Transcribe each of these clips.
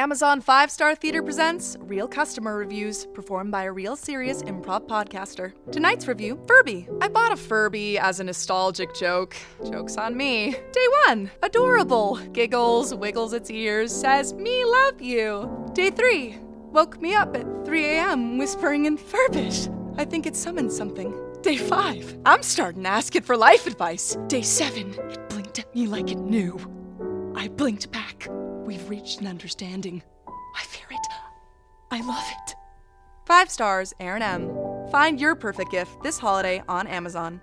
Amazon 5-Star Theater presents Real Customer Reviews, performed by a real serious improv podcaster. Tonight's review, Furby. I bought a Furby as a nostalgic joke. Joke's on me. Day 1, adorable. Giggles, wiggles its ears, says, "Me love you." Day 3, woke me up at 3 a.m. whispering in Furbish. I think it summoned something. Day 5, I'm starting to ask it for life advice. Day 7, it blinked at me like it knew. I blinked back. We've reached an understanding. I fear it. I love it. 5 stars, Aaron M. Find your perfect gift this holiday on Amazon.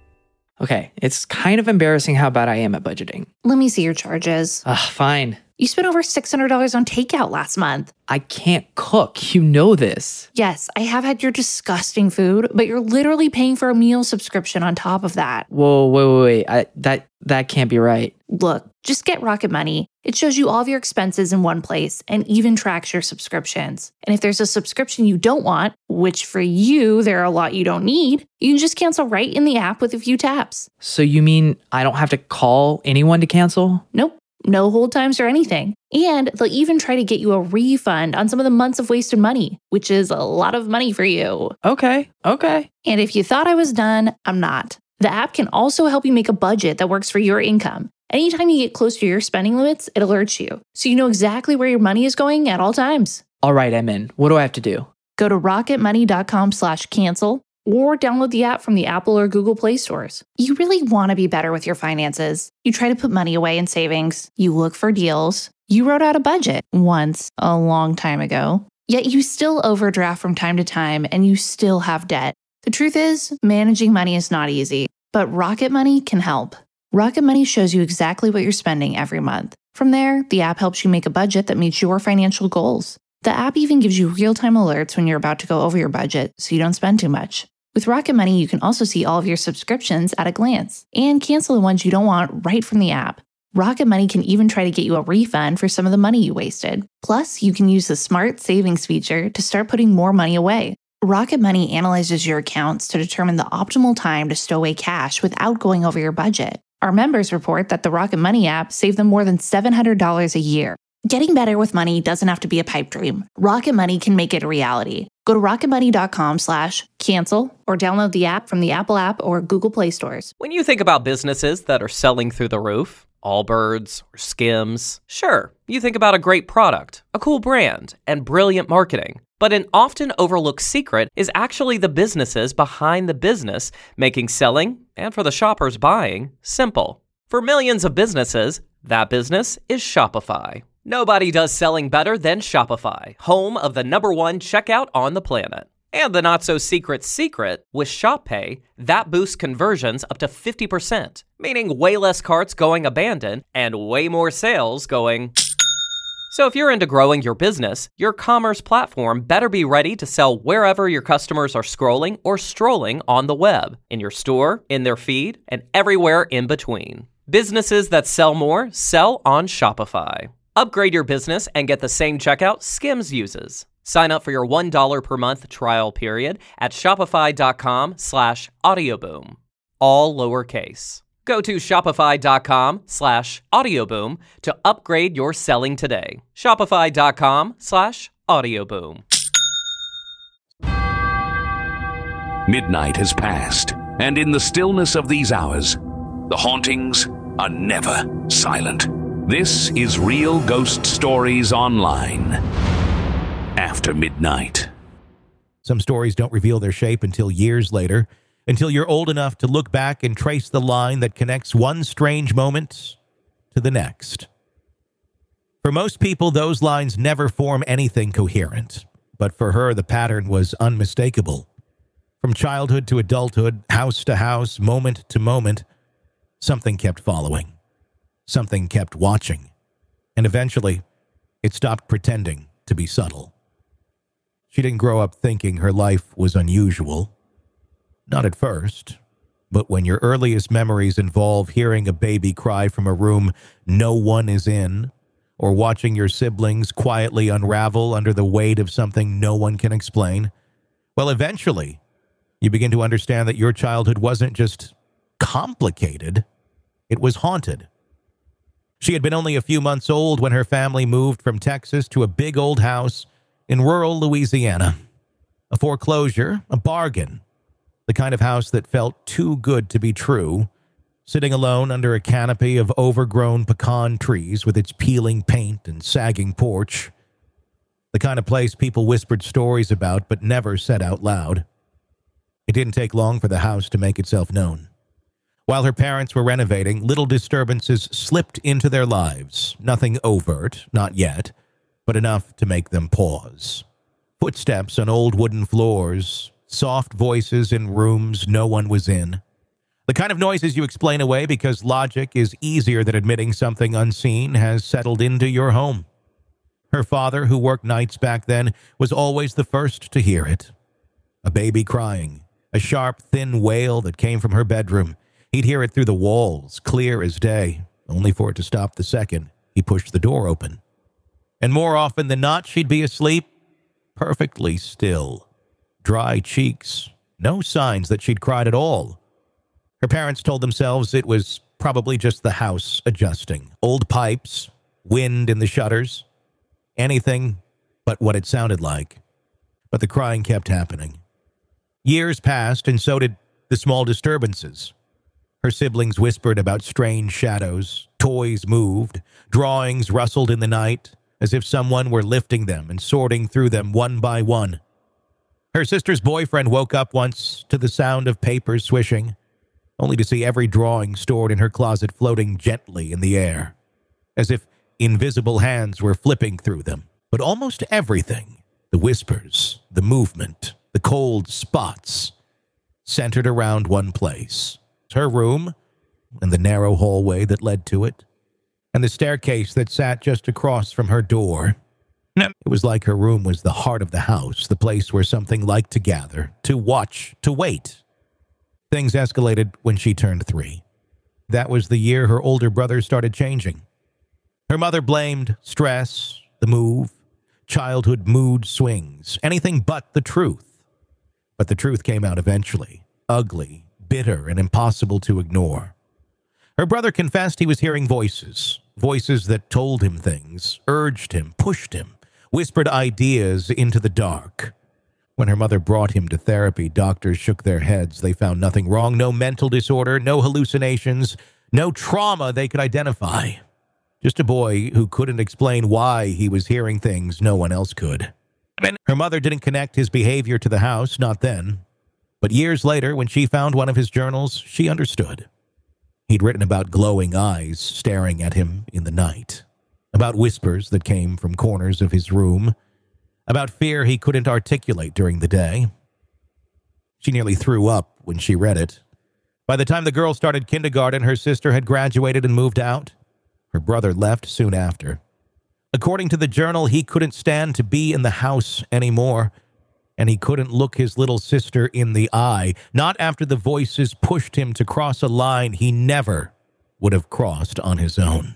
Okay, it's kind of embarrassing how bad I am at budgeting. Let me see your charges. Fine. You spent over $600 on takeout last month. I can't cook. You know this. Yes, I have had your disgusting food, but you're literally paying for a meal subscription on top of that. Whoa, wait. That can't be right. Look, just get Rocket Money. It shows you all of your expenses in one place and even tracks your subscriptions. And if there's a subscription you don't want, which for you, there are a lot you don't need, you can just cancel right in the app with a few taps. So you mean I don't have to call anyone to cancel? Nope. No hold times or anything. And they'll even try to get you a refund on some of the months of wasted money, which is a lot of money for you. Okay. And if you thought I was done, I'm not. The app can also help you make a budget that works for your income. Anytime you get close to your spending limits, it alerts you, so you know exactly where your money is going at all times. All right, I'm in. What do I have to do? Go to rocketmoney.com/cancel or download the app from the Apple or Google Play stores. You really want to be better with your finances. You try to put money away in savings. You look for deals. You wrote out a budget once, a long time ago. Yet you still overdraft from time to time and you still have debt. The truth is, managing money is not easy, but Rocket Money can help. Rocket Money shows you exactly what you're spending every month. From there, the app helps you make a budget that meets your financial goals. The app even gives you real-time alerts when you're about to go over your budget so you don't spend too much. With Rocket Money, you can also see all of your subscriptions at a glance and cancel the ones you don't want right from the app. Rocket Money can even try to get you a refund for some of the money you wasted. Plus, you can use the Smart Savings feature to start putting more money away. Rocket Money analyzes your accounts to determine the optimal time to stow away cash without going over your budget. Our members report that the Rocket Money app saved them more than $700 a year. Getting better with money doesn't have to be a pipe dream. Rocket Money can make it a reality. Go to rocketmoney.com/cancel or download the app from the Apple app or Google Play stores. When you think about businesses that are selling through the roof, Allbirds or Skims, sure, you think about a great product, a cool brand, and brilliant marketing. But an often overlooked secret is actually the businesses behind the business, making selling, and for the shoppers buying, simple. For millions of businesses, that business is Shopify. Nobody does selling better than Shopify, home of the #1 checkout on the planet. And the not-so-secret secret, with Shop Pay, that boosts conversions up to 50%, meaning way less carts going abandoned and way more sales going... So if you're into growing your business, your commerce platform better be ready to sell wherever your customers are scrolling or strolling on the web, in your store, in their feed, and everywhere in between. Businesses that sell more sell on Shopify. Upgrade your business and get the same checkout Skims uses. Sign up for your $1 per month trial period at shopify.com/audioboom. All lowercase. Go to shopify.com/audioboom to upgrade your selling today. Shopify.com/audioboom. Midnight has passed, and in the stillness of these hours, the hauntings are never silent. This is Real Ghost Stories Online. After midnight. Some stories don't reveal their shape until years later, until you're old enough to look back and trace the line that connects one strange moment to the next. For most people, those lines never form anything coherent, but for her, the pattern was unmistakable. From childhood to adulthood, house to house, moment to moment, something kept following. Something kept watching, and eventually, it stopped pretending to be subtle. She didn't grow up thinking her life was unusual. Not at first, but when your earliest memories involve hearing a baby cry from a room no one is in, or watching your siblings quietly unravel under the weight of something no one can explain, well, eventually, you begin to understand that your childhood wasn't just complicated, it was haunted. She had been only a few months old when her family moved from Texas to a big old house in rural Louisiana. A foreclosure, a bargain. The kind of house that felt too good to be true, sitting alone under a canopy of overgrown pecan trees with its peeling paint and sagging porch. The kind of place people whispered stories about but never said out loud. It didn't take long for the house to make itself known. While her parents were renovating, little disturbances slipped into their lives. Nothing overt, not yet, but enough to make them pause. Footsteps on old wooden floors, soft voices in rooms no one was in. The kind of noises you explain away because logic is easier than admitting something unseen has settled into your home. Her father, who worked nights back then, was always the first to hear it. A baby crying, a sharp, thin wail that came from her bedroom. He'd hear it through the walls, clear as day, only for it to stop the second he pushed the door open. And more often than not, she'd be asleep, perfectly still. Dry cheeks, no signs that she'd cried at all. Her parents told themselves it was probably just the house adjusting. Old pipes, wind in the shutters, anything but what it sounded like. But the crying kept happening. Years passed, and so did the small disturbances. Her siblings whispered about strange shadows, toys moved, drawings rustled in the night, as if someone were lifting them and sorting through them one by one. Her sister's boyfriend woke up once to the sound of papers swishing, only to see every drawing stored in her closet floating gently in the air, as if invisible hands were flipping through them. But almost everything, the whispers, the movement, the cold spots, centered around one place. Her room, and the narrow hallway that led to it, and the staircase that sat just across from her door. It was like her room was the heart of the house, the place where something liked to gather, to watch, to wait. Things escalated when she turned 3. That was the year her older brother started changing. Her mother blamed stress, the move, childhood mood swings, anything but the truth. But the truth came out eventually, ugly, bitter, and impossible to ignore. Her brother confessed he was hearing voices that told him things, urged him, pushed him, whispered ideas into the dark. When her mother brought him to therapy, doctors shook their heads. They found nothing wrong, no mental disorder, no hallucinations, no trauma they could identify. Just a boy who couldn't explain why he was hearing things no one else could. Her mother didn't connect his behavior to the house, not then. But years later, when she found one of his journals, she understood. He'd written about glowing eyes staring at him in the night, about whispers that came from corners of his room, about fear he couldn't articulate during the day. She nearly threw up when she read it. By the time the girl started kindergarten, her sister had graduated and moved out. Her brother left soon after. According to the journal, he couldn't stand to be in the house anymore, and he couldn't look his little sister in the eye, not after the voices pushed him to cross a line he never would have crossed on his own.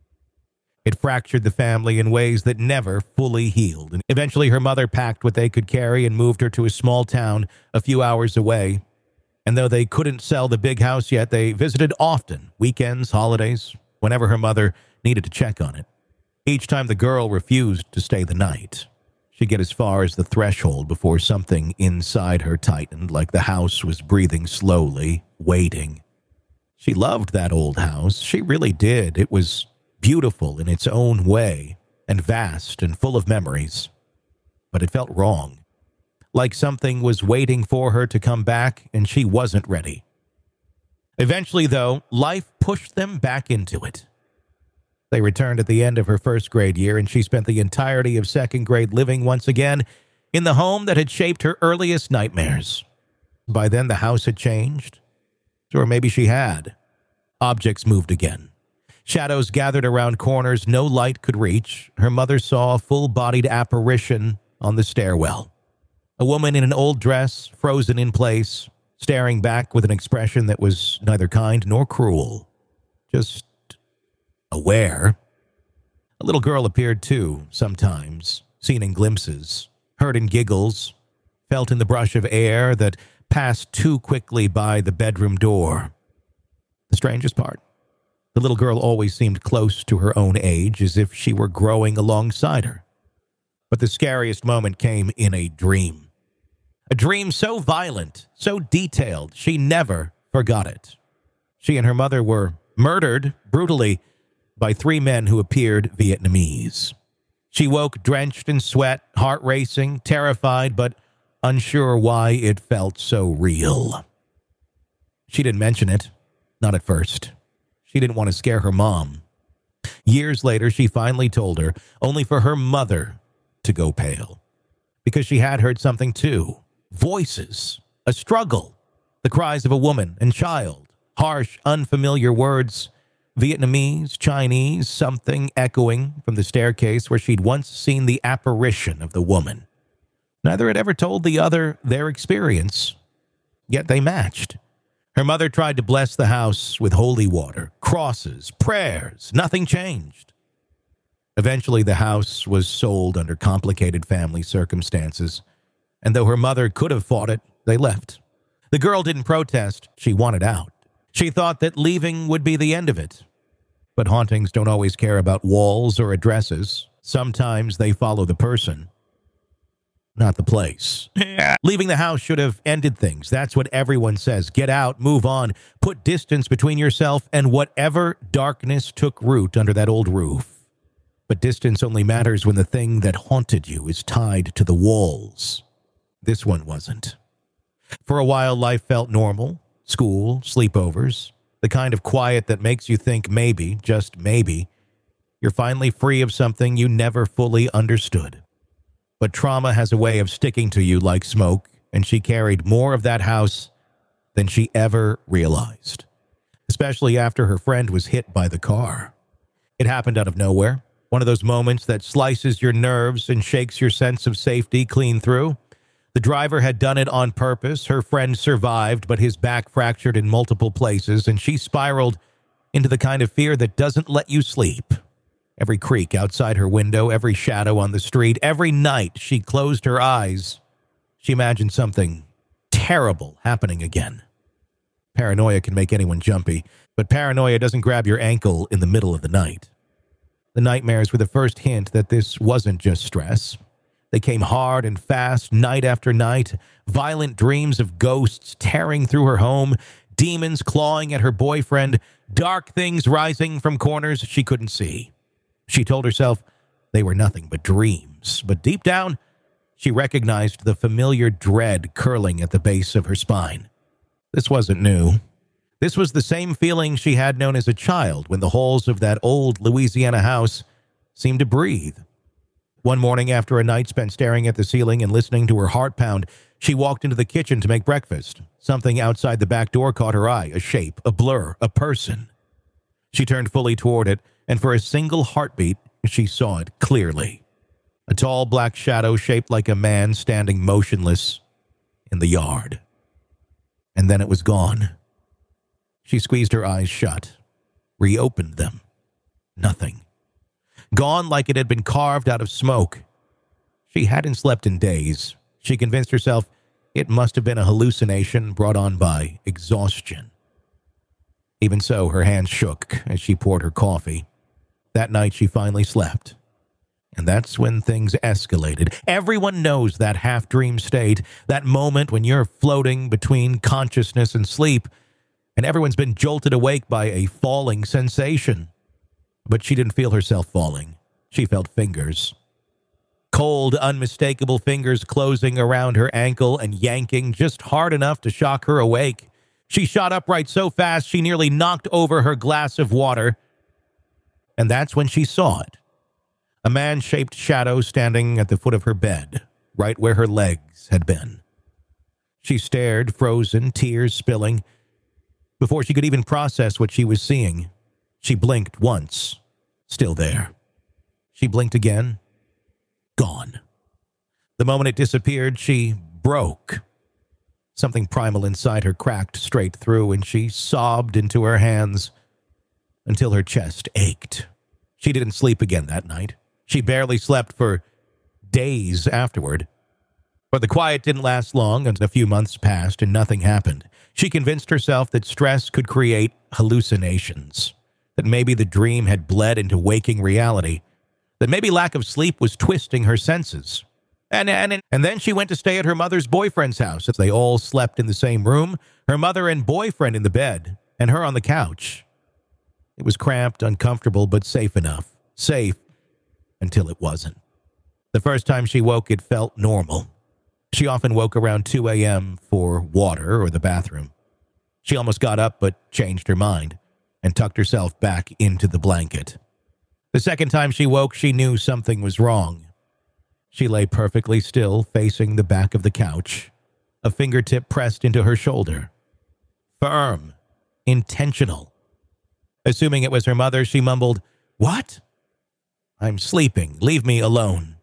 It fractured the family in ways that never fully healed, and eventually her mother packed what they could carry and moved her to a small town a few hours away. And though they couldn't sell the big house yet, they visited often, weekends, holidays, whenever her mother needed to check on it. Each time the girl refused to stay the night, she'd get as far as the threshold before something inside her tightened, like the house was breathing slowly, waiting. She loved that old house. She really did. It was beautiful in its own way, and vast and full of memories. But it felt wrong. Like something was waiting for her to come back, and she wasn't ready. Eventually, though, life pushed them back into it. They returned at the end of her first grade year, and she spent the entirety of second grade living once again in the home that had shaped her earliest nightmares. By then, the house had changed. Or maybe she had. Objects moved again. Shadows gathered around corners no light could reach. Her mother saw a full-bodied apparition on the stairwell. A woman in an old dress, frozen in place, staring back with an expression that was neither kind nor cruel. Just aware. A little girl appeared too, sometimes, seen in glimpses, heard in giggles, felt in the brush of air that passed too quickly by the bedroom door. The strangest part, The little girl always seemed close to her own age, as if she were growing alongside her. But the scariest moment came in a dream. A dream so violent, so detailed, she never forgot it. She and her mother were murdered brutally by 3 men who appeared Vietnamese. She woke drenched in sweat, heart racing, terrified, but unsure why it felt so real. She didn't mention it, not at first. She didn't want to scare her mom. Years later, she finally told her, only for her mother to go pale. Because she had heard something too. Voices, a struggle, the cries of a woman and child, harsh, unfamiliar words, Vietnamese, Chinese, something echoing from the staircase where she'd once seen the apparition of the woman. Neither had ever told the other their experience, yet they matched. Her mother tried to bless the house with holy water, crosses, prayers. Nothing changed. Eventually, the house was sold under complicated family circumstances, and though her mother could have fought it, they left. The girl didn't protest. She wanted out. She thought that leaving would be the end of it. But hauntings don't always care about walls or addresses. Sometimes they follow the person, not the place. Leaving the house should have ended things. That's what everyone says. Get out, move on, put distance between yourself and whatever darkness took root under that old roof. But distance only matters when the thing that haunted you is tied to the walls. This one wasn't. For a while, life felt normal. School, sleepovers, the kind of quiet that makes you think maybe, just maybe, you're finally free of something you never fully understood. But trauma has a way of sticking to you like smoke, and she carried more of that house than she ever realized, especially after her friend was hit by the car. It happened out of nowhere, one of those moments that slices your nerves and shakes your sense of safety clean through. The driver had done it on purpose. Her friend survived, but his back fractured in multiple places, and she spiraled into the kind of fear that doesn't let you sleep. Every creak outside her window, every shadow on the street, every night she closed her eyes, she imagined something terrible happening again. Paranoia can make anyone jumpy, but paranoia doesn't grab your ankle in the middle of the night. The nightmares were the first hint that this wasn't just stress. They came hard and fast, night after night, violent dreams of ghosts tearing through her home, demons clawing at her boyfriend, dark things rising from corners she couldn't see. She told herself they were nothing but dreams, but deep down, she recognized the familiar dread curling at the base of her spine. This wasn't new. This was the same feeling she had known as a child when the halls of that old Louisiana house seemed to breathe. One morning, after a night spent staring at the ceiling and listening to her heart pound, she walked into the kitchen to make breakfast. Something outside the back door caught her eye, a shape, a blur, a person. She turned fully toward it, and for a single heartbeat, she saw it clearly. A tall black shadow shaped like a man standing motionless in the yard. And then it was gone. She squeezed her eyes shut, reopened them. Nothing. Gone like it had been carved out of smoke. She hadn't slept in days. She convinced herself it must have been a hallucination brought on by exhaustion. Even so, her hands shook as she poured her coffee. That night, she finally slept. And that's when things escalated. Everyone knows that half-dream state, that moment when you're floating between consciousness and sleep, and everyone's been jolted awake by a falling sensation. But she didn't feel herself falling. She felt fingers. Cold, unmistakable fingers closing around her ankle and yanking just hard enough to shock her awake. She shot upright so fast she nearly knocked over her glass of water. And that's when she saw it. A man-shaped shadow standing at the foot of her bed, right where her legs had been. She stared, frozen, tears spilling. Before she could even process what she was seeing, she blinked once. Still there. She blinked again. Gone. The moment it disappeared, she broke. Something primal inside her cracked straight through, and she sobbed into her hands until her chest ached. She didn't sleep again that night. She barely slept for days afterward. But the quiet didn't last long, and a few months passed and nothing happened. She convinced herself that stress could create hallucinations. that maybe the dream had bled into waking reality, that maybe lack of sleep was twisting her senses. And then she went to stay at her mother's boyfriend's house. They all slept in the same room, her mother and boyfriend in the bed, and her on the couch. It was cramped, uncomfortable, but safe enough. Safe until it wasn't. The first time she woke, it felt normal. She often woke around 2 a.m. for water or the bathroom. She almost got up but changed her mind and tucked herself back into the blanket. The second time she woke, she knew something was wrong. She lay perfectly still, facing the back of the couch, a fingertip pressed into her shoulder. Firm. Intentional. Assuming it was her mother, she mumbled, "What?" "I'm sleeping. Leave me alone."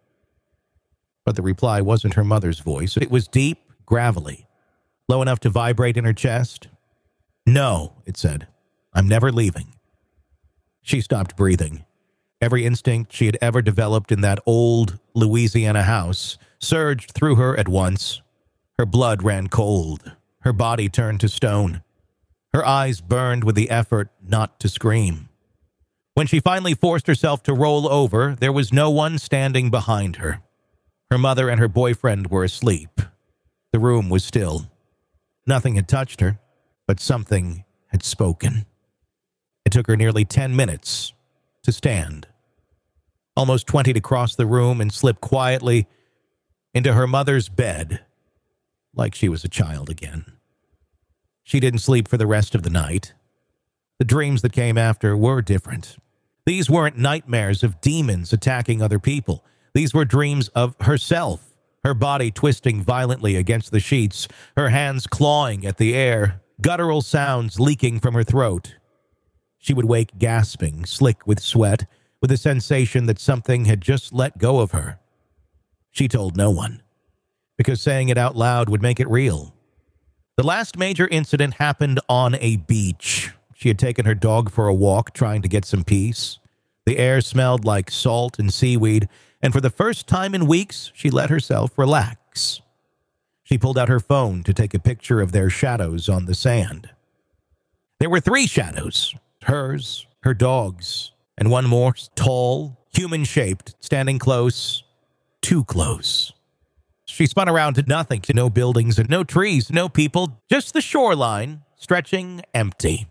But the reply wasn't her mother's voice. It was deep, gravelly, low enough to vibrate in her chest. "No," it said. "I'm never leaving." She stopped breathing. Every instinct she had ever developed in that old Louisiana house surged through her at once. Her blood ran cold. Her body turned to stone. Her eyes burned with the effort not to scream. When she finally forced herself to roll over, there was no one standing behind her. Her mother and her boyfriend were asleep. The room was still. Nothing had touched her, but something had spoken. It took her nearly 10 minutes to stand. Almost 20 to cross the room and slip quietly into her mother's bed like she was a child again. She didn't sleep for the rest of the night. The dreams that came after were different. These weren't nightmares of demons attacking other people. These were dreams of herself, her body twisting violently against the sheets, her hands clawing at the air, guttural sounds leaking from her throat. She would wake gasping, slick with sweat, with a sensation that something had just let go of her. She told no one, because saying it out loud would make it real. The last major incident happened on a beach. She had taken her dog for a walk, trying to get some peace. The air smelled like salt and seaweed, and for the first time in weeks, she let herself relax. She pulled out her phone to take a picture of their shadows on the sand. There were 3 shadows, hers, her dog's, and one more, tall, human-shaped, standing close, too close. She spun around to nothing, to no buildings and no trees, no people, just the shoreline, stretching empty.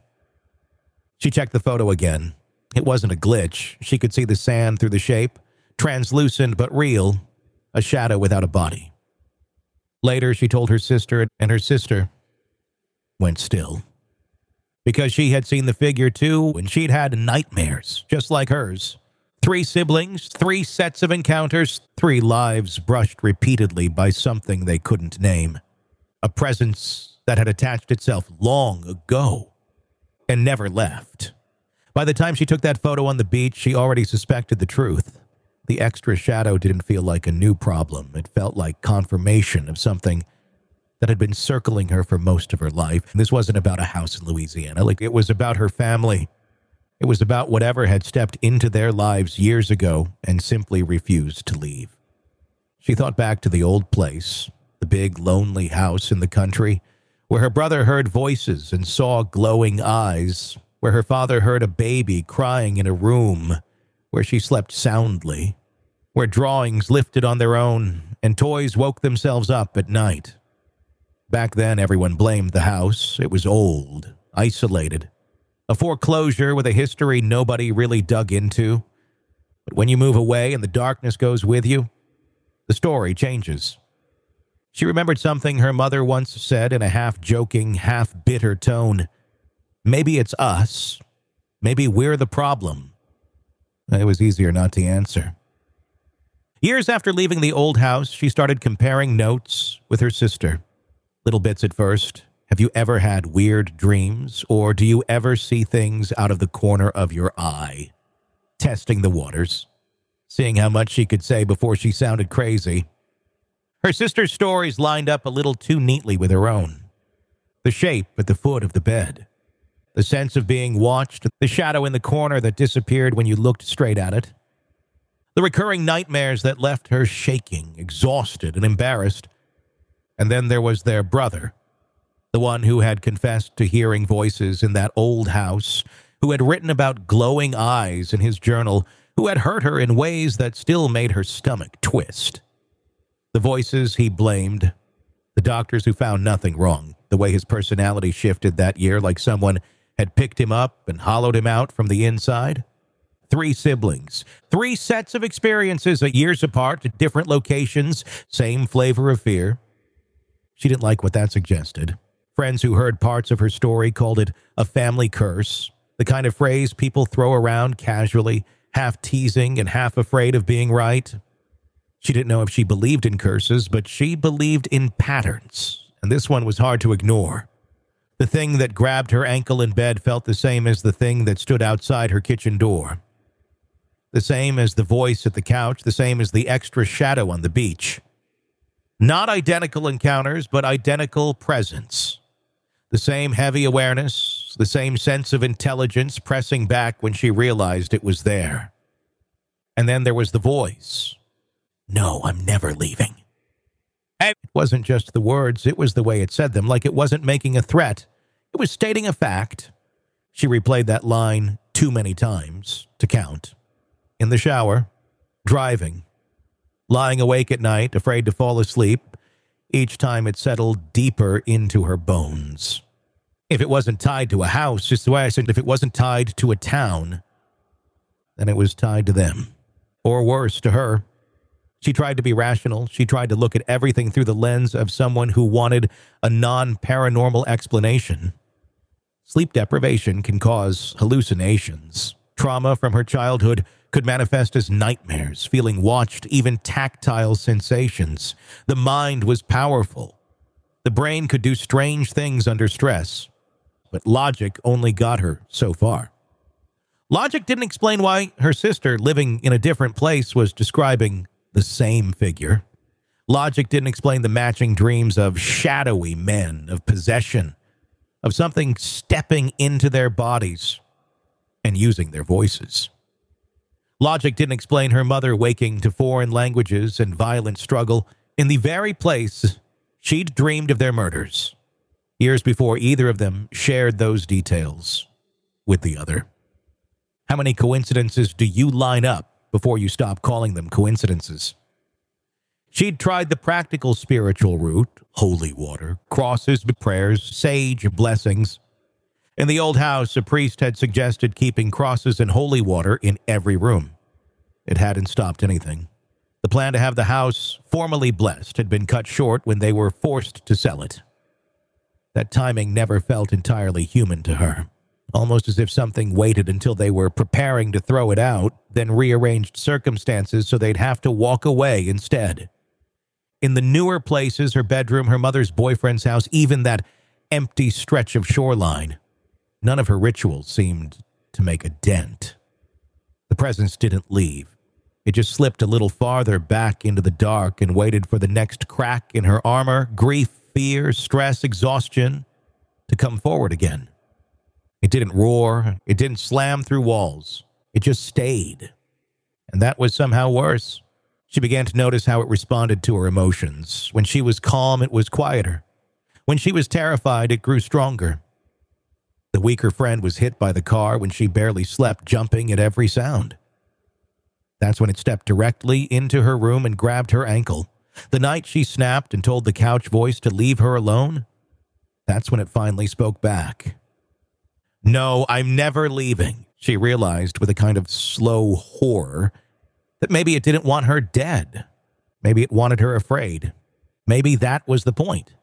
She checked the photo again. It wasn't a glitch. She could see the sand through the shape, translucent but real, a shadow without a body. Later, she told her sister, and her sister went still. Because she had seen the figure too, and she'd had nightmares, just like hers. 3 siblings, 3 sets of encounters, 3 lives brushed repeatedly by something they couldn't name. A presence that had attached itself long ago and never left. By the time she took that photo on the beach, she already suspected the truth. The extra shadow didn't feel like a new problem. It felt like confirmation of something that had been circling her for most of her life. This wasn't about a house in Louisiana. It was about her family. It was about whatever had stepped into their lives years ago and simply refused to leave. She thought back to the old place, the big, lonely house in the country, where her brother heard voices and saw glowing eyes, where her father heard a baby crying in a room, where she slept soundly, where drawings lifted on their own and toys woke themselves up at night. Back then, everyone blamed the house. It was old, isolated, a foreclosure with a history nobody really dug into. But when you move away and the darkness goes with you, the story changes. She remembered something her mother once said in a half-joking, half-bitter tone. Maybe it's us. Maybe we're the problem. It was easier not to answer. Years after leaving the old house, she started comparing notes with her sister. Little bits at first. Have you ever had weird dreams, or do you ever see things out of the corner of your eye? Testing the waters, seeing how much she could say before she sounded crazy. Her sister's stories lined up a little too neatly with her own. The shape at the foot of the bed, the sense of being watched, the shadow in the corner that disappeared when you looked straight at it, the recurring nightmares that left her shaking, exhausted, and embarrassed. And then there was their brother, the one who had confessed to hearing voices in that old house who had written about glowing eyes in his journal, who had hurt her in ways that still made her stomach twist. The voices he blamed, the doctors who found nothing wrong, the way his personality shifted that year like someone had picked him up and hollowed him out from the inside. 3 siblings, 3 sets of experiences at years apart at different locations, same flavor of fear. She didn't like what that suggested. Friends who heard parts of her story called it a family curse, the kind of phrase people throw around casually, half teasing and half afraid of being right. She didn't know if she believed in curses, but she believed in patterns, and this one was hard to ignore. The thing that grabbed her ankle in bed felt the same as the thing that stood outside her kitchen door. The same as the voice at the couch, the same as the extra shadow on the beach. Not identical encounters, but identical presence. The same heavy awareness, the same sense of intelligence pressing back when she realized it was there. And then there was the voice. No, I'm never leaving. It wasn't just the words, it was the way it said them, like it wasn't making a threat. It was stating a fact. She replayed that line too many times to count. In the shower, driving, lying awake at night, afraid to fall asleep. Each time it settled deeper into her bones. If it wasn't tied to a house, just the way I said, if it wasn't tied to a town, then it was tied to them. Or worse, to her. She tried to be rational. She tried to look at everything through the lens of someone who wanted a non-paranormal explanation. Sleep deprivation can cause hallucinations. Trauma from her childhood could manifest as nightmares, feeling watched, even tactile sensations. The mind was powerful. The brain could do strange things under stress, but logic only got her so far. Logic didn't explain why her sister, living in a different place, was describing the same figure. Logic didn't explain the matching dreams of shadowy men, of possession, of something stepping into their bodies and using their voices. Logic didn't explain her mother waking to foreign languages and violent struggle in the very place she'd dreamed of their murders, years before either of them shared those details with the other. How many coincidences do you line up before you stop calling them coincidences? She'd tried the practical spiritual route, holy water, crosses, prayers, sage, blessings. In the old house, a priest had suggested keeping crosses and holy water in every room. It hadn't stopped anything. The plan to have the house formally blessed had been cut short when they were forced to sell it. That timing never felt entirely human to her, almost as if something waited until they were preparing to throw it out, then rearranged circumstances so they'd have to walk away instead. In the newer places, her bedroom, her mother's boyfriend's house, even that empty stretch of shoreline, none of her rituals seemed to make a dent. The presence didn't leave. It just slipped a little farther back into the dark and waited for the next crack in her armor, grief, fear, stress, exhaustion, to come forward again. It didn't roar. It didn't slam through walls. It just stayed. And that was somehow worse. She began to notice how it responded to her emotions. When she was calm, it was quieter. When she was terrified, it grew stronger. The weaker friend was hit by the car when she barely slept, jumping at every sound. That's when it stepped directly into her room and grabbed her ankle. The night she snapped and told the couch voice to leave her alone, that's when it finally spoke back. No, I'm never leaving, she realized with a kind of slow horror that maybe it didn't want her dead. Maybe it wanted her afraid. Maybe that was the point.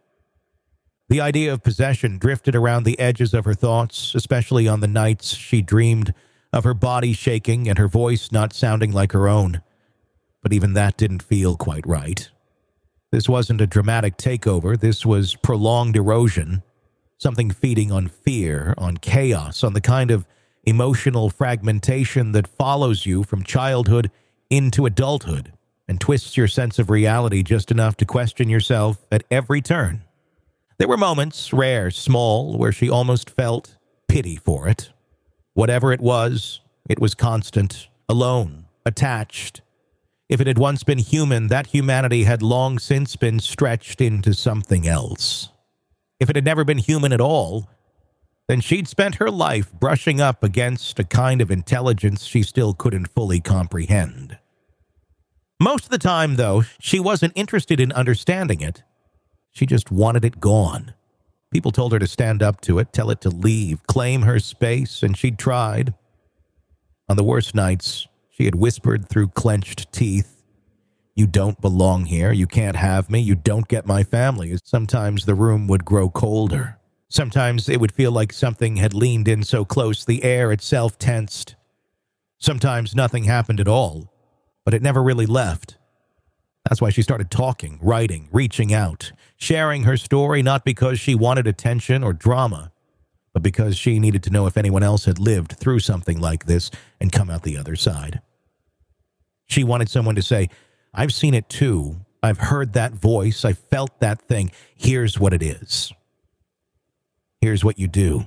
The idea of possession drifted around the edges of her thoughts, especially on the nights she dreamed of her body shaking and her voice not sounding like her own. But even that didn't feel quite right. This wasn't a dramatic takeover. This was prolonged erosion, something feeding on fear, on chaos, on the kind of emotional fragmentation that follows you from childhood into adulthood and twists your sense of reality just enough to question yourself at every turn. There were moments, rare, small, where she almost felt pity for it. Whatever it was constant, alone, attached. If it had once been human, that humanity had long since been stretched into something else. If it had never been human at all, then she'd spent her life brushing up against a kind of intelligence she still couldn't fully comprehend. Most of the time, though, she wasn't interested in understanding it. She just wanted it gone. People told her to stand up to it, tell it to leave, claim her space, and she'd tried. On the worst nights, she had whispered through clenched teeth, "You don't belong here, you can't have me, you don't get my family." Sometimes the room would grow colder. Sometimes it would feel like something had leaned in so close the air itself tensed. Sometimes nothing happened at all, but it never really left. That's why she started talking, writing, reaching out, sharing her story, not because she wanted attention or drama, but because she needed to know if anyone else had lived through something like this and come out the other side. She wanted someone to say, "I've seen it too. I've heard that voice. I felt that thing. Here's what it is. Here's what you do."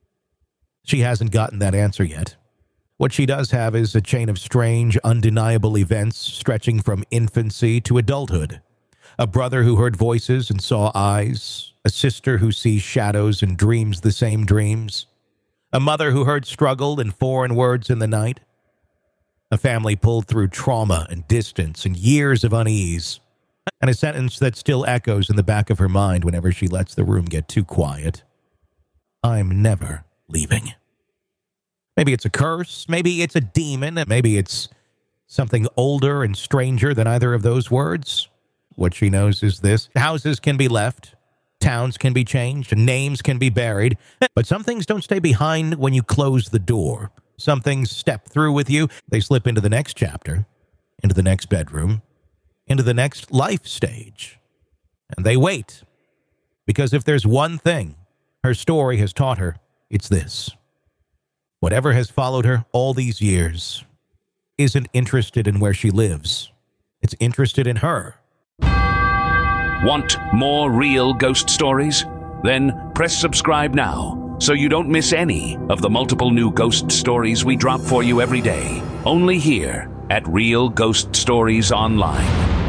She hasn't gotten that answer yet. What she does have is a chain of strange, undeniable events stretching from infancy to adulthood. A brother who heard voices and saw eyes. A sister who sees shadows and dreams the same dreams. A mother who heard struggle and foreign words in the night. A family pulled through trauma and distance and years of unease. And a sentence that still echoes in the back of her mind whenever she lets the room get too quiet. "I'm never leaving." Maybe it's a curse, maybe it's a demon, maybe it's something older and stranger than either of those words. What she knows is this: houses can be left, towns can be changed, and names can be buried, but some things don't stay behind when you close the door. Some things step through with you, they slip into the next chapter, into the next bedroom, into the next life stage. And they wait, because if there's one thing her story has taught her, it's this: whatever has followed her all these years isn't interested in where she lives. It's interested in her. Want more real ghost stories? Then press subscribe now so you don't miss any of the multiple new ghost stories we drop for you every day. Only here at Real Ghost Stories Online.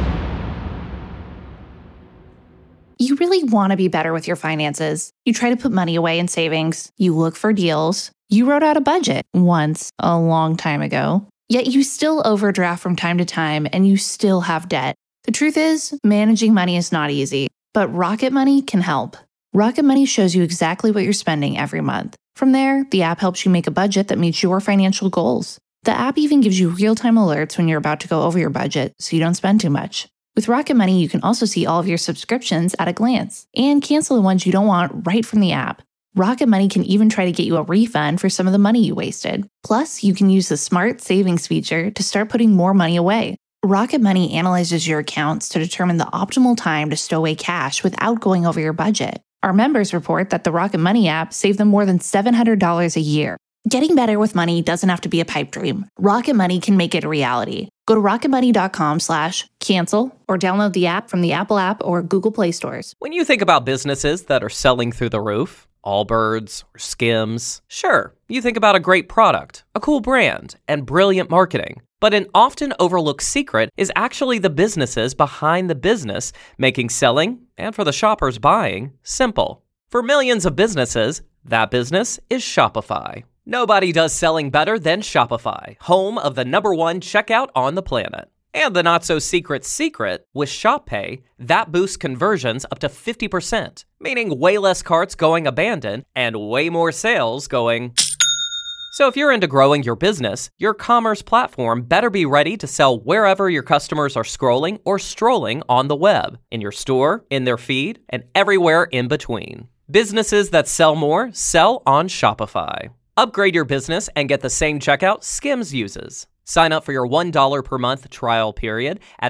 You really want to be better with your finances. You try to put money away in savings. You look for deals. You wrote out a budget once, a long time ago. Yet you still overdraft from time to time and you still have debt. The truth is, managing money is not easy, but Rocket Money can help. Rocket Money shows you exactly what you're spending every month. From there, the app helps you make a budget that meets your financial goals. The app even gives you real-time alerts when you're about to go over your budget so you don't spend too much. With Rocket Money, you can also see all of your subscriptions at a glance and cancel the ones you don't want right from the app. Rocket Money can even try to get you a refund for some of the money you wasted. Plus, you can use the Smart Savings feature to start putting more money away. Rocket Money analyzes your accounts to determine the optimal time to stow away cash without going over your budget. Our members report that the Rocket Money app saved them more than $700 a year. Getting better with money doesn't have to be a pipe dream. Rocket Money can make it a reality. Go to rocketmoney.com/cancel or download the app from the Apple app or Google Play stores. When you think about businesses that are selling through the roof, Allbirds or Skims, sure, you think about a great product, a cool brand, and brilliant marketing. But an often overlooked secret is actually the businesses behind the business, making selling, and for the shoppers buying, simple. For millions of businesses, that business is Shopify. Nobody does selling better than Shopify, home of the #1 checkout on the planet. And the not-so-secret secret, with ShopPay, that boosts conversions up to 50%, meaning way less carts going abandoned and way more sales going. So if you're into growing your business, your commerce platform better be ready to sell wherever your customers are scrolling or strolling on the web, in your store, in their feed, and everywhere in between. Businesses that sell more sell on Shopify. Upgrade your business and get the same checkout Skims uses. Sign up for your $1 per month trial period at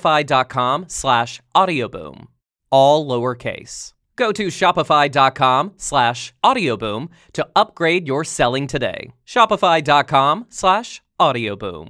shopify.com/audioboom. All lowercase. Go to shopify.com/audioboom to upgrade your selling today. Shopify.com/audioboom.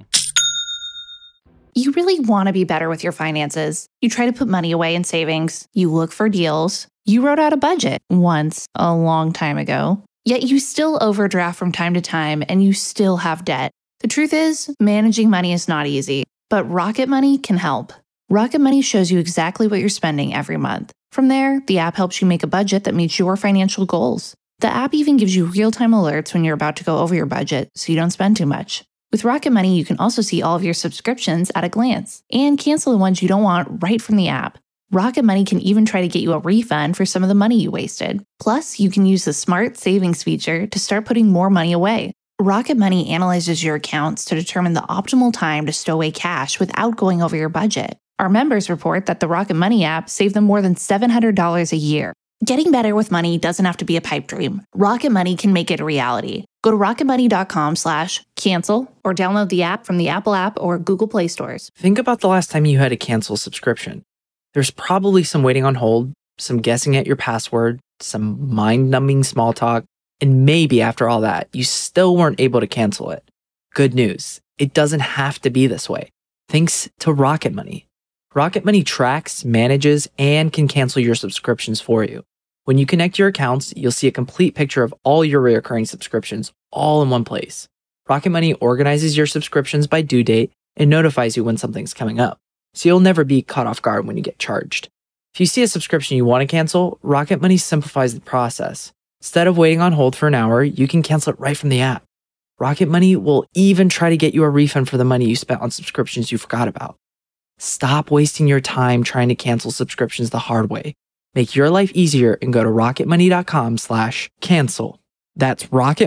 You really want to be better with your finances. You try to put money away in savings. You look for deals. You wrote out a budget once, a long time ago. Yet you still overdraft from time to time and you still have debt. The truth is, managing money is not easy, but Rocket Money can help. Rocket Money shows you exactly what you're spending every month. From there, the app helps you make a budget that meets your financial goals. The app even gives you real-time alerts when you're about to go over your budget, so you don't spend too much. With Rocket Money, you can also see all of your subscriptions at a glance and cancel the ones you don't want right from the app. Rocket Money can even try to get you a refund for some of the money you wasted. Plus, you can use the Smart Savings feature to start putting more money away. Rocket Money analyzes your accounts to determine the optimal time to stow away cash without going over your budget. Our members report that the Rocket Money app saved them more than $700 a year. Getting better with money doesn't have to be a pipe dream. Rocket Money can make it a reality. Go to rocketmoney.com/cancel or download the app from the Apple app or Google Play stores. Think about the last time you had to cancel a subscription. There's probably some waiting on hold, some guessing at your password, some mind-numbing small talk, and maybe after all that, you still weren't able to cancel it. Good news, it doesn't have to be this way. Thanks to Rocket Money. Rocket Money tracks, manages, and can cancel your subscriptions for you. When you connect your accounts, you'll see a complete picture of all your recurring subscriptions all in one place. Rocket Money organizes your subscriptions by due date and notifies you when something's coming up, so you'll never be caught off guard when you get charged. If you see a subscription you want to cancel, Rocket Money simplifies the process. Instead of waiting on hold for an hour, you can cancel it right from the app. Rocket Money will even try to get you a refund for the money you spent on subscriptions you forgot about. Stop wasting your time trying to cancel subscriptions the hard way. Make your life easier and go to rocketmoney.com/cancel. That's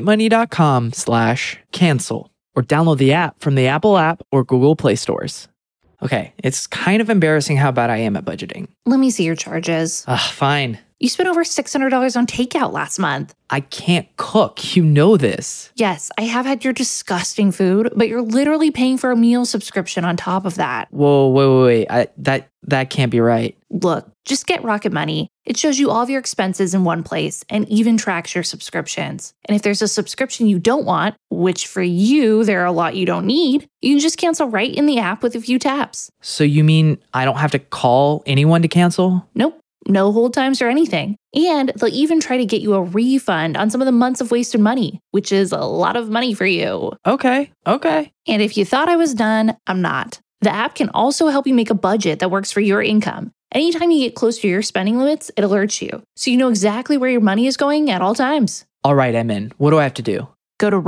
rocketmoney.com/cancel or download the app from the Apple app or Google Play stores. Okay, it's kind of embarrassing how bad I am at budgeting. Let me see your charges. Fine. You spent over $600 on takeout last month. I can't cook. You know this. Yes, I have had your disgusting food, but you're literally paying for a meal subscription on top of that. Whoa, wait. That can't be right. Look, just get Rocket Money. It shows you all of your expenses in one place and even tracks your subscriptions. And if there's a subscription you don't want, which for you, there are a lot you don't need, you can just cancel right in the app with a few taps. So you mean I don't have to call anyone to cancel? Nope. No hold times or anything. And they'll even try to get you a refund on some of the months of wasted money, which is a lot of money for you. Okay. And if you thought I was done, I'm not. The app can also help you make a budget that works for your income. Anytime you get close to your spending limits, it alerts you, so you know exactly where your money is going at all times. All right, I'm in. What do I have to do? Go to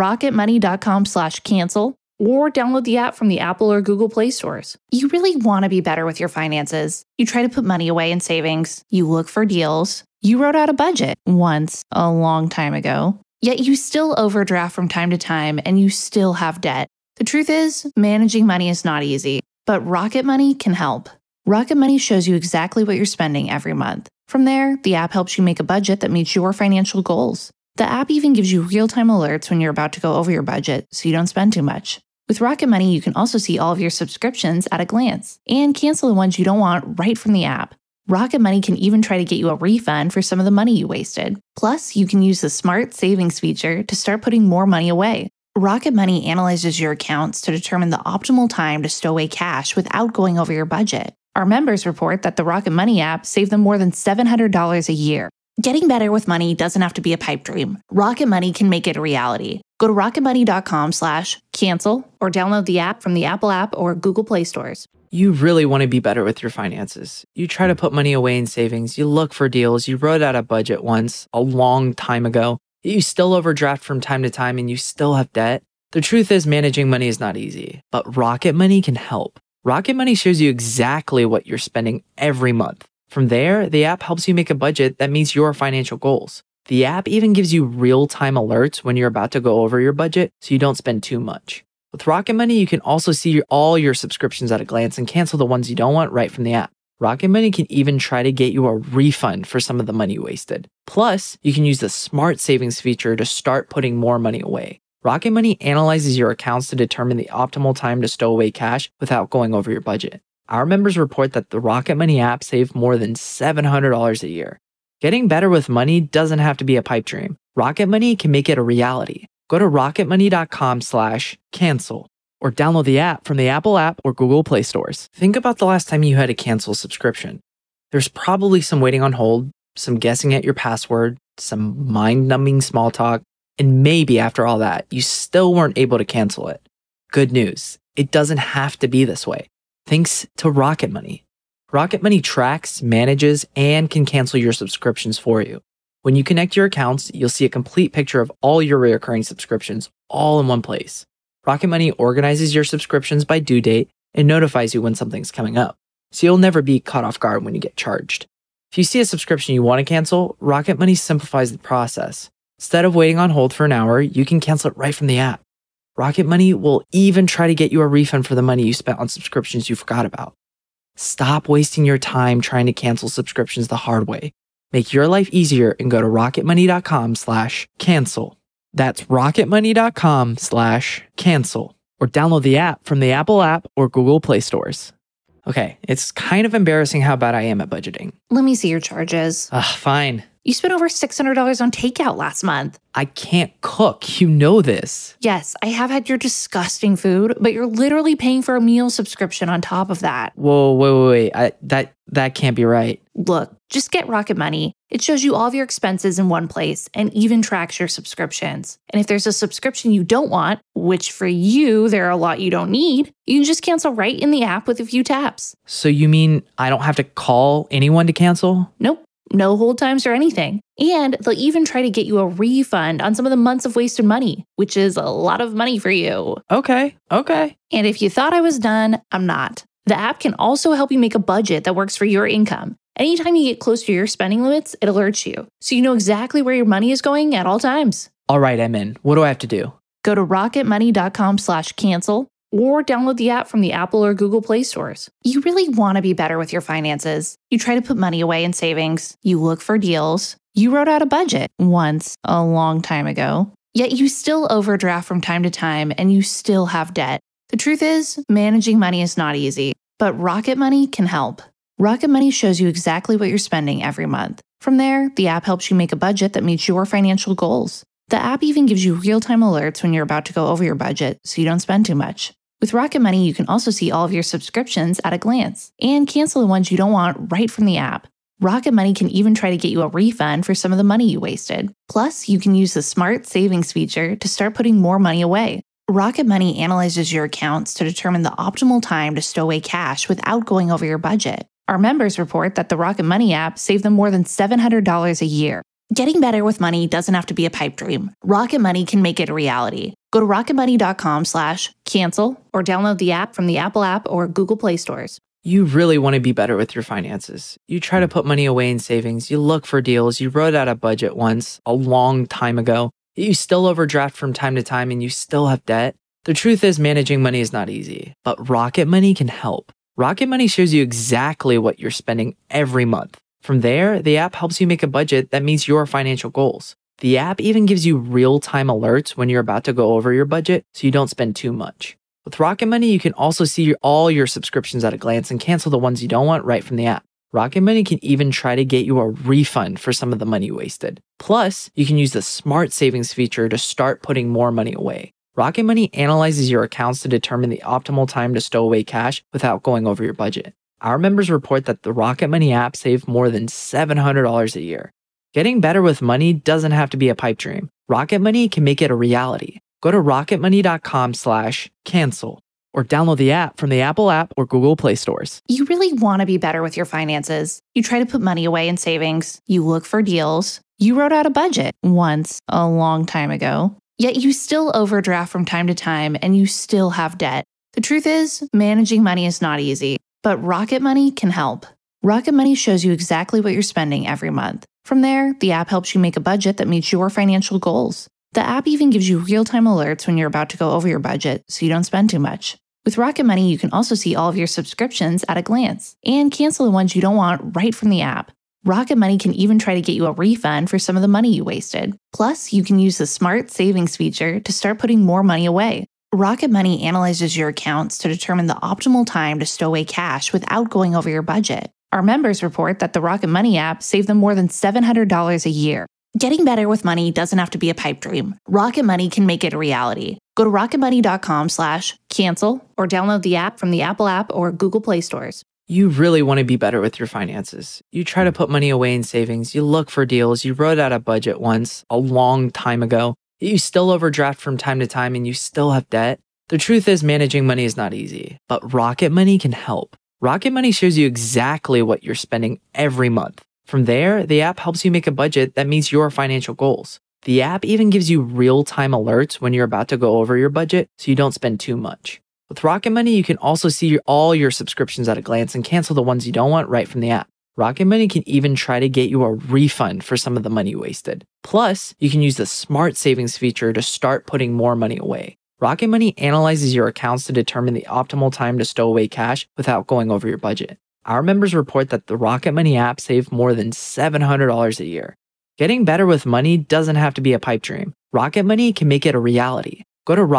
rocketmoney.com/cancel or download the app from the Apple or Google Play stores. You really want to be better with your finances. You try to put money away in savings. You look for deals. You wrote out a budget once a long time ago. Yet you still overdraft from time to time and you still have debt. The truth is, managing money is not easy, but Rocket Money can help. Rocket Money shows you exactly what you're spending every month. From there, the app helps you make a budget that meets your financial goals. The app even gives you real-time alerts when you're about to go over your budget, so you don't spend too much. With Rocket Money, you can also see all of your subscriptions at a glance and cancel the ones you don't want right from the app. Rocket Money can even try to get you a refund for some of the money you wasted. Plus, you can use the Smart Savings feature to start putting more money away. Rocket Money analyzes your accounts to determine the optimal time to stow away cash without going over your budget. Our members report that the Rocket Money app saved them more than $700 a year. Getting better with money doesn't have to be a pipe dream. Rocket Money can make it a reality. Go to rocketmoney.com/cancel or download the app from the Apple app or Google Play stores. You really want to be better with your finances. You try to put money away in savings. You look for deals. You wrote out a budget once a long time ago. You still overdraft from time to time and you still have debt. The truth is, managing money is not easy, but Rocket Money can help. Rocket Money shows you exactly what you're spending every month. From there, the app helps you make a budget that meets your financial goals. The app even gives you real-time alerts when you're about to go over your budget so you don't spend too much. With Rocket Money, you can also see all your subscriptions at a glance and cancel the ones you don't want right from the app. Rocket Money can even try to get you a refund for some of the money you wasted. Plus, you can use the Smart Savings feature to start putting more money away. Rocket Money analyzes your accounts to determine the optimal time to stow away cash without going over your budget. Our members report that the Rocket Money app saved more than $700 a year. Getting better with money doesn't have to be a pipe dream. Rocket Money can make it a reality. Go to rocketmoney.com/cancel or download the app from the Apple app or Google Play stores. Think about the last time you had to cancel a subscription. There's probably some waiting on hold, some guessing at your password, some mind-numbing small talk, and maybe after all that, you still weren't able to cancel it. Good news, it doesn't have to be this way. Thanks to Rocket Money. Rocket Money tracks, manages, and can cancel your subscriptions for you. When you connect your accounts, you'll see a complete picture of all your recurring subscriptions all in one place. Rocket Money organizes your subscriptions by due date and notifies you when something's coming up, so you'll never be caught off guard when you get charged. If you see a subscription you want to cancel, Rocket Money simplifies the process. Instead of waiting on hold for an hour, you can cancel it right from the app. Rocket Money will even try to get you a refund for the money you spent on subscriptions you forgot about. Stop wasting your time trying to cancel subscriptions the hard way. Make your life easier and go to rocketmoney.com/cancel. That's rocketmoney.com/cancel. Or download the app from the Apple app or Google Play stores. Okay, it's kind of embarrassing how bad I am at budgeting. Let me see your charges. Fine. You spent over $600 on takeout last month. I can't cook. You know this. Yes, I have had your disgusting food, but you're literally paying for a meal subscription on top of that. Whoa, wait. That can't be right. Look, just get Rocket Money. It shows you all of your expenses in one place and even tracks your subscriptions. And if there's a subscription you don't want, which for you, there are a lot you don't need, you can just cancel right in the app with a few taps. So you mean I don't have to call anyone to cancel? Nope. No hold times or anything. And they'll even try to get you a refund on some of the months of wasted money, which is a lot of money for you. Okay. And if you thought I was done, I'm not. The app can also help you make a budget that works for your income. Anytime you get close to your spending limits, it alerts you, so you know exactly where your money is going at all times. All right, I'm in. What do I have to do? Go to rocketmoney.com/cancel or download the app from the Apple or Google Play stores. You really want to be better with your finances. You try to put money away in savings. You look for deals. You wrote out a budget once a long time ago. Yet you still overdraft from time to time and you still have debt. The truth is, managing money is not easy, but Rocket Money can help. Rocket Money shows you exactly what you're spending every month. From there, the app helps you make a budget that meets your financial goals. The app even gives you real-time alerts when you're about to go over your budget so you don't spend too much. With Rocket Money, you can also see all of your subscriptions at a glance and cancel the ones you don't want right from the app. Rocket Money can even try to get you a refund for some of the money you wasted. Plus, you can use the Smart Savings feature to start putting more money away. Rocket Money analyzes your accounts to determine the optimal time to stow away cash without going over your budget. Our members report that the Rocket Money app saved them more than $700 a year. Getting better with money doesn't have to be a pipe dream. Rocket Money can make it a reality. Go to rocketmoney.com/cancel or download the app from the Apple app or Google Play stores. You really want to be better with your finances. You try to put money away in savings. You look for deals. You wrote out a budget once a long time ago. You still overdraft from time to time and you still have debt. The truth is, managing money is not easy, but Rocket Money can help. Rocket Money shows you exactly what you're spending every month. From there, the app helps you make a budget that meets your financial goals. The app even gives you real-time alerts when you're about to go over your budget so you don't spend too much. With Rocket Money, you can also see all your subscriptions at a glance and cancel the ones you don't want right from the app. Rocket Money can even try to get you a refund for some of the money wasted. Plus, you can use the Smart Savings feature to start putting more money away. Rocket Money analyzes your accounts to determine the optimal time to stow away cash without going over your budget. Our members report that the Rocket Money app saved more than $700 a year. Getting better with money doesn't have to be a pipe dream. Rocket Money can make it a reality. Go to rocketmoney.com/cancel or download the app from the Apple app or Google Play stores. You really want to be better with your finances. You try to put money away in savings. You look for deals. You wrote out a budget once a long time ago. Yet you still overdraft from time to time and you still have debt. The truth is, managing money is not easy, but Rocket Money can help. Rocket Money shows you exactly what you're spending every month. From there, the app helps you make a budget that meets your financial goals. The app even gives you real-time alerts when you're about to go over your budget so you don't spend too much. With Rocket Money, you can also see all of your subscriptions at a glance and cancel the ones you don't want right from the app. Rocket Money can even try to get you a refund for some of the money you wasted. Plus, you can use the Smart Savings feature to start putting more money away. Rocket Money analyzes your accounts to determine the optimal time to stow away cash without going over your budget. Our members report that the Rocket Money app saved them more than $700 a year. Getting better with money doesn't have to be a pipe dream. Rocket Money can make it a reality. Go to rocketmoney.com/cancel or download the app from the Apple app or Google Play stores. You really want to be better with your finances. You try to put money away in savings. You look for deals. You wrote out a budget once a long time ago. You still overdraft from time to time and you still have debt. The truth is, managing money is not easy, but Rocket Money can help. Rocket Money shows you exactly what you're spending every month. From there, the app helps you make a budget that meets your financial goals. The app even gives you real-time alerts when you're about to go over your budget so you don't spend too much. With Rocket Money, you can also see all your subscriptions at a glance and cancel the ones you don't want right from the app. Rocket Money can even try to get you a refund for some of the money you wasted. Plus, you can use the Smart Savings feature to start putting more money away. Rocket Money analyzes your accounts to determine the optimal time to stow away cash without going over your budget. Our members report that the Rocket Money app saved more than $700 a year. Getting better with money doesn't have to be a pipe dream. Rocket Money can make it a reality. Go to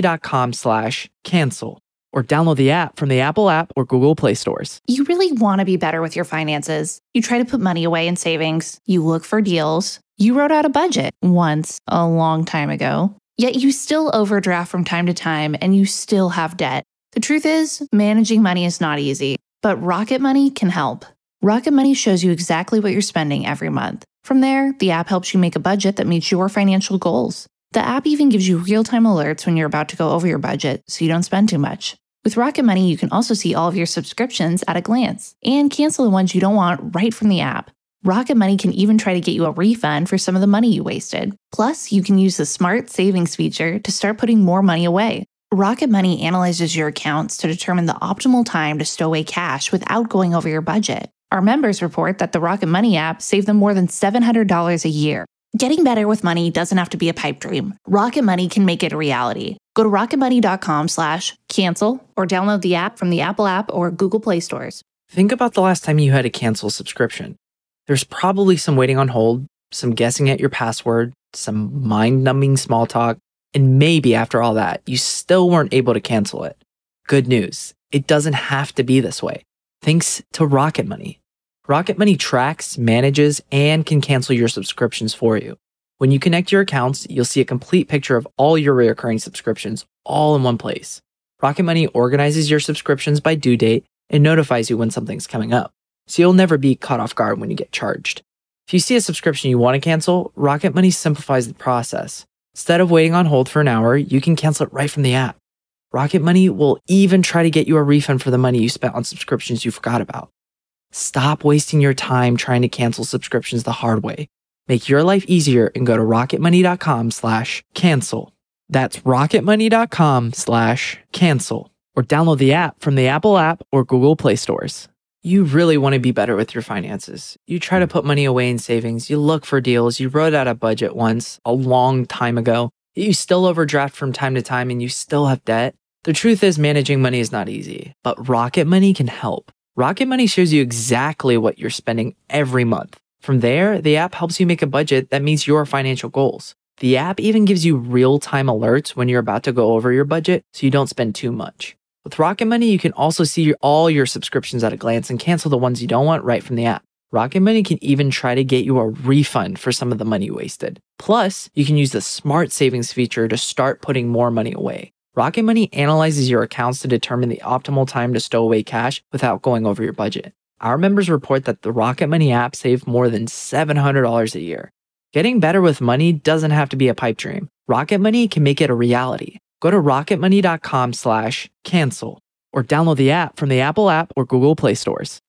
rocketmoney.com/cancel or download the app from the Apple app or Google Play stores. You really want to be better with your finances. You try to put money away in savings. You look for deals. You wrote out a budget once a long time ago. Yet you still overdraft from time to time and you still have debt. The truth is, managing money is not easy, but Rocket Money can help. Rocket Money shows you exactly what you're spending every month. From there, the app helps you make a budget that meets your financial goals. The app even gives you real-time alerts when you're about to go over your budget so you don't spend too much. With Rocket Money, you can also see all of your subscriptions at a glance and cancel the ones you don't want right from the app. Rocket Money can even try to get you a refund for some of the money you wasted. Plus, you can use the Smart Savings feature to start putting more money away. Rocket Money analyzes your accounts to determine the optimal time to stow away cash without going over your budget. Our members report that the Rocket Money app saved them more than $700 a year. Getting better with money doesn't have to be a pipe dream. Rocket Money can make it a reality. Go to rocketmoney.com/cancel or download the app from the Apple app or Google Play stores. Think about the last time you had to cancel a subscription. There's probably some waiting on hold, some guessing at your password, some mind-numbing small talk, and maybe after all that, you still weren't able to cancel it. Good news, it doesn't have to be this way. Thanks to Rocket Money. Rocket Money tracks, manages, and can cancel your subscriptions for you. When you connect your accounts, you'll see a complete picture of all your recurring subscriptions all in one place. Rocket Money organizes your subscriptions by due date and notifies you when something's coming up, so you'll never be caught off guard when you get charged. If you see a subscription you want to cancel, Rocket Money simplifies the process. Instead of waiting on hold for an hour, you can cancel it right from the app. Rocket Money will even try to get you a refund for the money you spent on subscriptions you forgot about. Stop wasting your time trying to cancel subscriptions the hard way. Make your life easier and go to rocketmoney.com/cancel. That's rocketmoney.com/cancel or download the app from the Apple app or Google Play stores. You really want to be better with your finances. You try to put money away in savings. You look for deals. You wrote out a budget once a long time ago. You still overdraft from time to time and you still have debt. The truth is, managing money is not easy, but Rocket Money can help. Rocket Money shows you exactly what you're spending every month. From there, the app helps you make a budget that meets your financial goals. The app even gives you real-time alerts when you're about to go over your budget so you don't spend too much. With Rocket Money, you can also see all your subscriptions at a glance and cancel the ones you don't want right from the app. Rocket Money can even try to get you a refund for some of the money you wasted. Plus, you can use the Smart Savings feature to start putting more money away. Rocket Money analyzes your accounts to determine the optimal time to stow away cash without going over your budget. Our members report that the Rocket Money app saved more than $700 a year. Getting better with money doesn't have to be a pipe dream. Rocket Money can make it a reality. Go to rocketmoney.com/cancel or download the app from the Apple app or Google Play stores.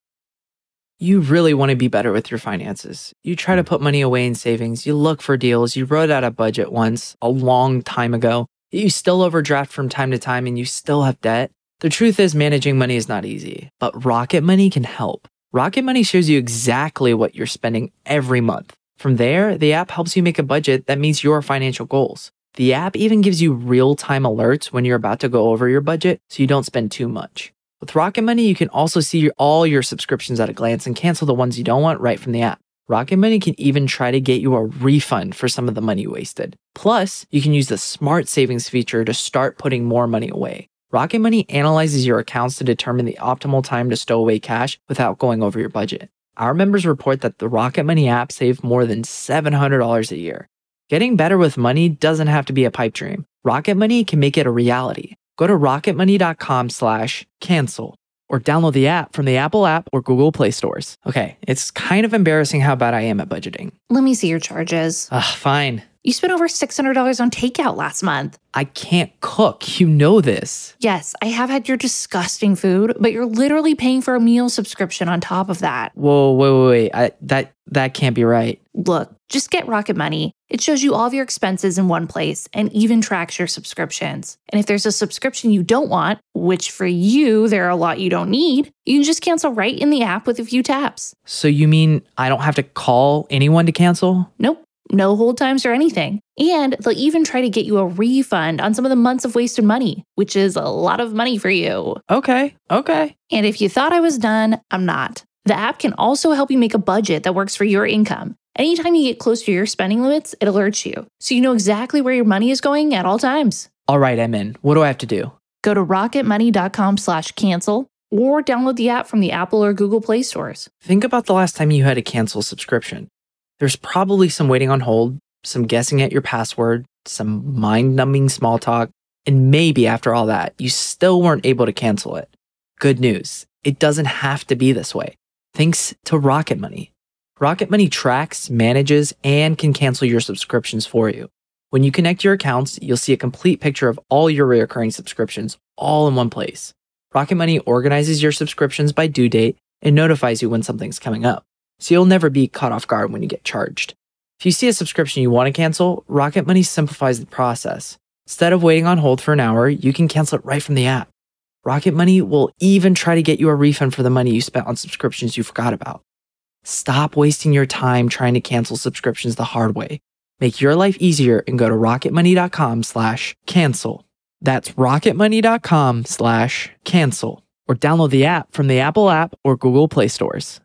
You really want to be better with your finances. You try to put money away in savings. You look for deals. You wrote out a budget once a long time ago. You still overdraft from time to time and you still have debt. The truth is, managing money is not easy, but Rocket Money can help. Rocket Money shows you exactly what you're spending every month. From there, the app helps you make a budget that meets your financial goals. The app even gives you real-time alerts when you're about to go over your budget so you don't spend too much. With Rocket Money, you can also see all your subscriptions at a glance and cancel the ones you don't want right from the app. Rocket Money can even try to get you a refund for some of the money you wasted. Plus, you can use the Smart Savings feature to start putting more money away. Rocket Money analyzes your accounts to determine the optimal time to stow away cash without going over your budget. Our members report that the Rocket Money app saved more than $700 a year. Getting better with money doesn't have to be a pipe dream. Rocket Money can make it a reality. Go to rocketmoney.com/cancel or download the app from the Apple app or Google Play stores. Okay, it's kind of embarrassing how bad I am at budgeting. Let me see your charges. Fine. You spent over $600 on takeout last month. I can't cook. You know this. Yes, I have had your disgusting food, but you're literally paying for a meal subscription on top of that. Whoa, wait. That can't be right. Look, just get Rocket Money. It shows you all of your expenses in one place and even tracks your subscriptions. And if there's a subscription you don't want, which for you, there are a lot you don't need, you can just cancel right in the app with a few taps. So you mean I don't have to call anyone to cancel? Nope. No hold times or anything. And they'll even try to get you a refund on some of the months of wasted money, which is a lot of money for you. Okay. And if you thought I was done, I'm not. The app can also help you make a budget that works for your income. Anytime you get close to your spending limits, it alerts you, so you know exactly where your money is going at all times. All right, I'm in. What do I have to do? Go to rocketmoney.com/cancel or download the app from the Apple or Google Play stores. Think about the last time you had to cancel a subscription. There's probably some waiting on hold, some guessing at your password, some mind-numbing small talk, and maybe after all that, you still weren't able to cancel it. Good news. It doesn't have to be this way. Thanks to Rocket Money. Rocket Money tracks, manages, and can cancel your subscriptions for you. When you connect your accounts, you'll see a complete picture of all your recurring subscriptions all in one place. Rocket Money organizes your subscriptions by due date and notifies you when something's coming up, so you'll never be caught off guard when you get charged. If you see a subscription you want to cancel, Rocket Money simplifies the process. Instead of waiting on hold for an hour, you can cancel it right from the app. Rocket Money will even try to get you a refund for the money you spent on subscriptions you forgot about. Stop wasting your time trying to cancel subscriptions the hard way. Make your life easier and go to rocketmoney.com/cancel. That's rocketmoney.com/cancel. Or download the app from the Apple app or Google Play stores.